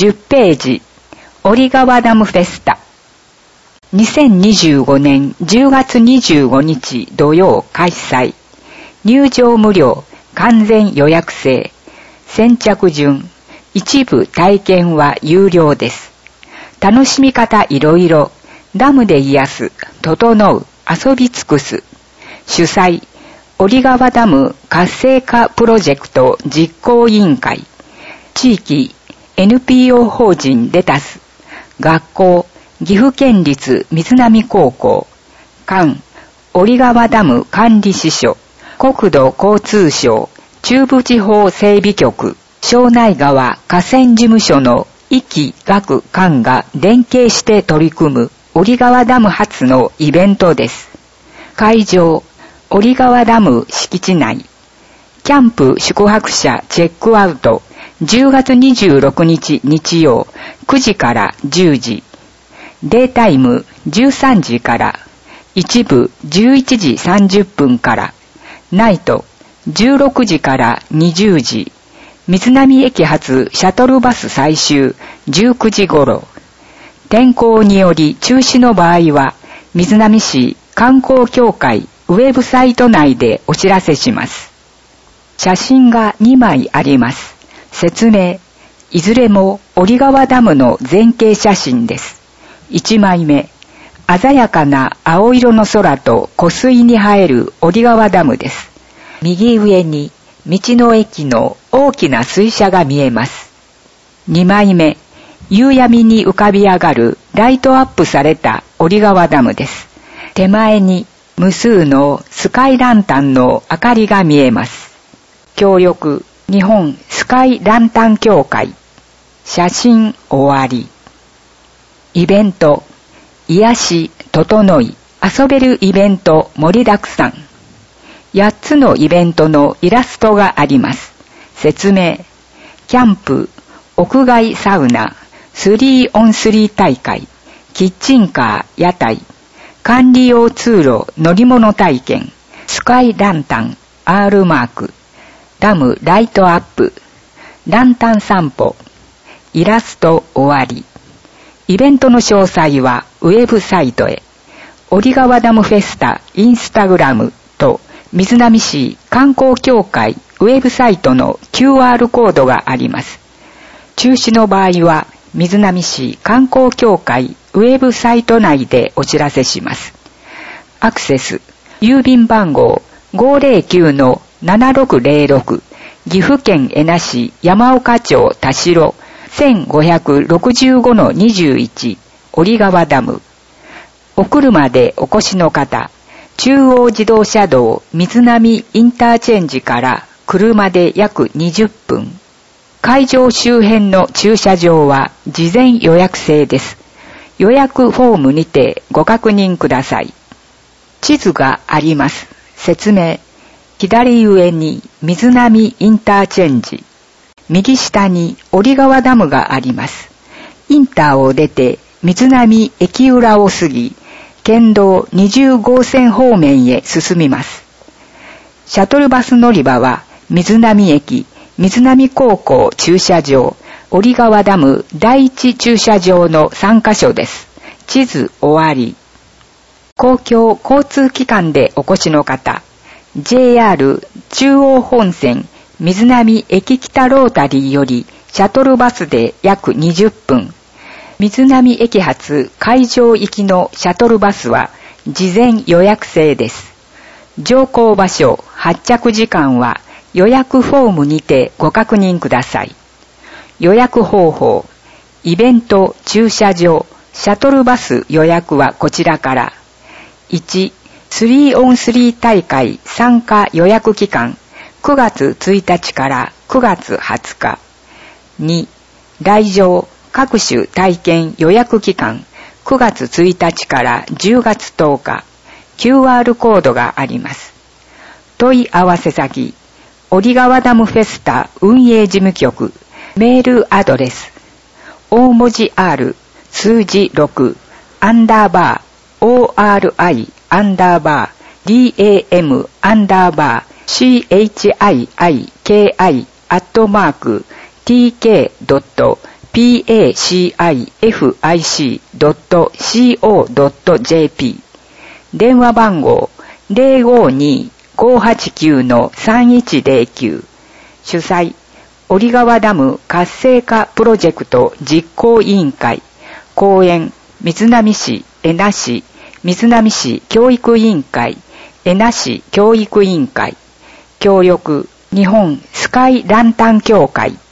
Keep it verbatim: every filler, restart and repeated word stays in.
じゅっページ、折川ダムフェスタ。にせんにじゅうごねんじゅうがつにじゅうごにち土曜開催。入場無料、完全予約制。先着順。一部体験は有料です。楽しみ方いろいろ。ダムで癒す、整う、遊び尽くす。主催、折川ダム活性化プロジェクト実行委員会。地域、エヌピーオー 法人レタス。学校、岐阜県立水波高校。館、折川ダム管理支所。国土交通省、中部地方整備局。庄内川河川事務所の壱岐学館が連携して取り組む折川ダム初のイベントです。会場、折川ダム敷地内。キャンプ宿泊者チェックアウト。じゅうがつにじゅうろくにち日曜くじからじゅうじ。デイタイムじゅうさんじから。一部じゅういちじさんじゅっぷんから。ナイトじゅうろくじからにじゅうじ。水波駅発シャトルバス最終じゅうくじ頃。天候により中止の場合は、水波市観光協会ウェブサイト内でお知らせします。写真がにまいあります。説明。いずれも折川ダムの前景写真です。いちまいめ。鮮やかな青色の空と湖水に映える折川ダムです。右上に道の駅の大きな水車が見えます。にまいめ。夕闇に浮かび上がるライトアップされた折川ダムです。手前に無数のスカイランタンの明かりが見えます。協力、日本スカイランタン協会。写真終わり。イベント、癒し、整い、遊べるイベント盛りだくさん。やっつのイベントのイラストがあります。説明。キャンプ、屋外サウナ、スリーオンスリー大会、キッチンカー、屋台、管理用通路乗り物体験、スカイランタン、R マーク、ダムライトアップ、ランタン散歩、イラスト終わり。イベントの詳細はウェブサイトへ。折川ダムフェスタインスタグラムと水波市観光協会ウェブサイトの キューアール コードがあります。中止の場合は水波市観光協会ウェブサイト内でお知らせします。アクセス、郵便番号 ごーぜろきゅうのななろくぜろろく 岐阜県恵那市山岡町田代せんごひゃくろくじゅうごのにじゅういち折川ダム。お車でお越しの方、中央自動車道水波インターチェンジから車で約にじゅっぷん。会場周辺の駐車場は事前予約制です。予約フォームにてご確認ください。地図があります。説明。左上に水波インターチェンジ。右下に折川ダムがあります。インターを出て水波駅裏を過ぎ、県道にじゅうごうせん方面へ進みます。シャトルバス乗り場は水波駅、水波高校駐車場、折川ダム第一駐車場のさんカ所です。地図終わり。公共交通機関でお越しの方、ジェイアール 中央本線水波駅北ロータリーよりシャトルバスで約にじゅっぷん。水波駅発会場行きのシャトルバスは事前予約制です。乗降場所、発着時間は予約フォームにてご確認ください。予約方法、イベント、駐車場、シャトルバス予約はこちらから。いち、スリーオンスリー大会参加予約期間、くがつついたちからくがつはつか。に、来場、各種体験予約期間、くがつついたちからじゅうがつとおか。キューアール コードがあります。問い合わせ先、折川ダムフェスタ運営事務局、メールアドレス、大文字 R、数字ろく、アンダーバー、ORI、アンダーバー、DAM、アンダーバー、CHIIKI、アットマーク、ティーケードットピーエーシーアイエフアイシードットシーオードットジェーピー 電話番号 ゼロごに ごはちきゅう さんいちゼロきゅう 主催折川ダム活性化プロジェクト実行委員会公園瑞浪市江那市瑞浪市教育委員会江那市教育委員会協力日本スカイランタン協会